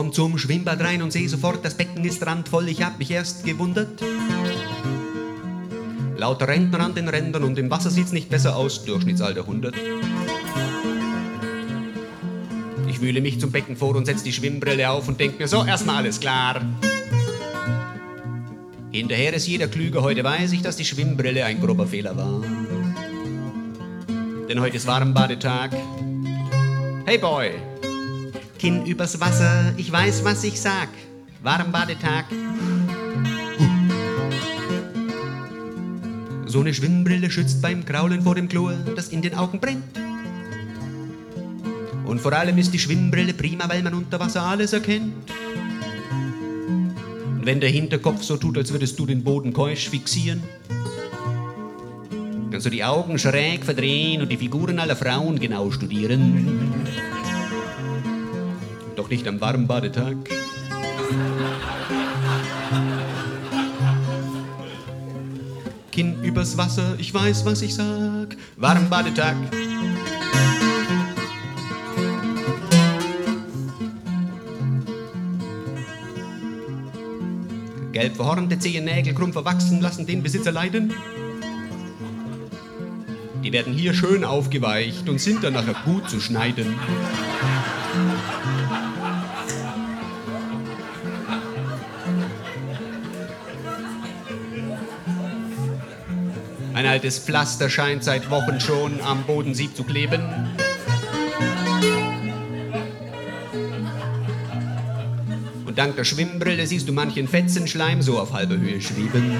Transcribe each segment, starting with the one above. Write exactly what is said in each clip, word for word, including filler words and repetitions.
Komm zum Schwimmbad rein und seh sofort, das Becken ist randvoll. Ich hab mich erst gewundert. Lauter Rentner an den Rändern und im Wasser sieht's nicht besser aus. Durchschnittsalter hundert. Ich wühle mich zum Becken vor und setz die Schwimmbrille auf und denk mir so, erstmal alles klar. Hinterher ist jeder klüger, heute weiß ich, dass die Schwimmbrille ein grober Fehler war. Denn heute ist Warmbadetag. Hey Boy! Kinn übers Wasser, ich weiß, was ich sag. Warmbadetag. So eine Schwimmbrille schützt beim Kraulen vor dem Chlor, das in den Augen brennt. Und vor allem ist die Schwimmbrille prima, weil man unter Wasser alles erkennt. Und wenn der Hinterkopf so tut, als würdest du den Boden keusch fixieren, kannst du die Augen schräg verdrehen und die Figuren aller Frauen genau studieren. Doch nicht am Warmbadetag. Kinn übers Wasser, ich weiß, was ich sag. Warmbadetag. Gelb verhornte Zehennägel, krumm verwachsen, lassen den Besitzer leiden. Die werden hier schön aufgeweicht und sind dann nachher gut zu schneiden. Ein altes Pflaster scheint seit Wochen schon am Bodensieb zu kleben. Und dank der Schwimmbrille siehst du manchen Fetzenschleim so auf halber Höhe schweben.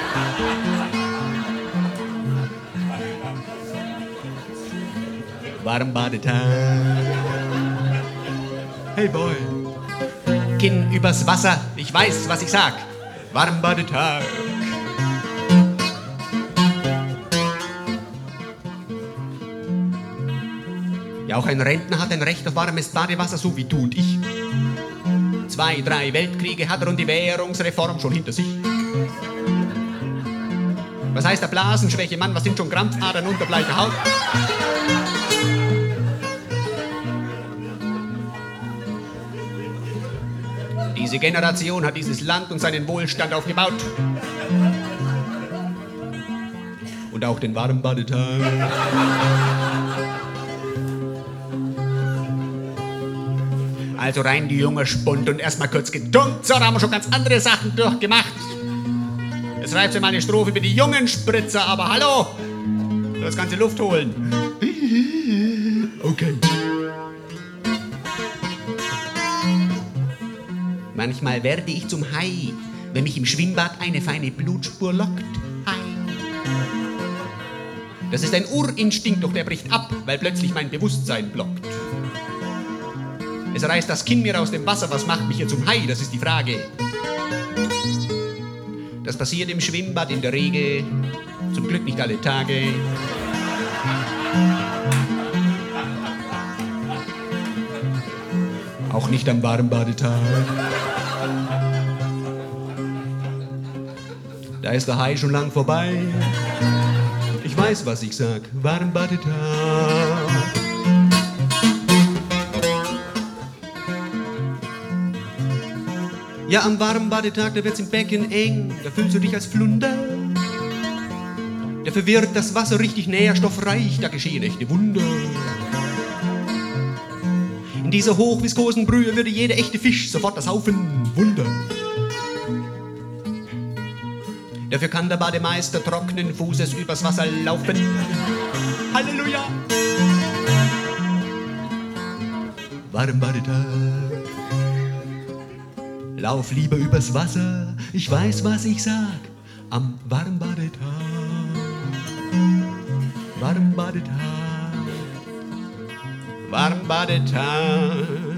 Warmbadetag. Hey Boy. Kinn übers Wasser, ich weiß, was ich sag. Warmbadetag. Ja, auch ein Rentner hat ein Recht auf warmes Badewasser, so wie du und ich. Zwei, drei Weltkriege hat er und die Währungsreform schon hinter sich. Was heißt der Blasenschwäche, Mann? Was sind schon Krampfadern unter bleicher Haut? Diese Generation hat dieses Land und seinen Wohlstand aufgebaut. Und auch den Warmbadetag. Also rein die junge Spund und erstmal kurz getunkt. So, da haben wir schon ganz andere Sachen durchgemacht. Jetzt reibt sie mal eine Strophe über die jungen Spritzer, aber hallo! Das ganze Luft holen. Okay. Manchmal werde ich zum Hai, wenn mich im Schwimmbad eine feine Blutspur lockt. Hai. Das ist ein Urinstinkt, doch der bricht ab, weil plötzlich mein Bewusstsein blockt. Es reißt das Kinn mir aus dem Wasser, was macht mich hier zum Hai? Das ist die Frage. Das passiert im Schwimmbad in der Regel, zum Glück nicht alle Tage. Auch nicht am Warmbadetag. Da ist der Hai schon lang vorbei. Ich weiß, was ich sag. Warmbadetag. Ja, am Warmbadetag, da wird's im Becken eng, da fühlst du dich als Flunder. Da verwirrt das Wasser richtig nährstoffreich, da geschehen echte Wunder. In dieser hochviskosen Brühe würde jeder echte Fisch sofort das Haufen wundern. Dafür kann der Bademeister trockenen Fußes übers Wasser laufen. Halleluja! Warmbadetag. Lauf lieber übers Wasser, ich weiß, was ich sag, am Warmbadetag. Warmbadetag. Warmbadetag.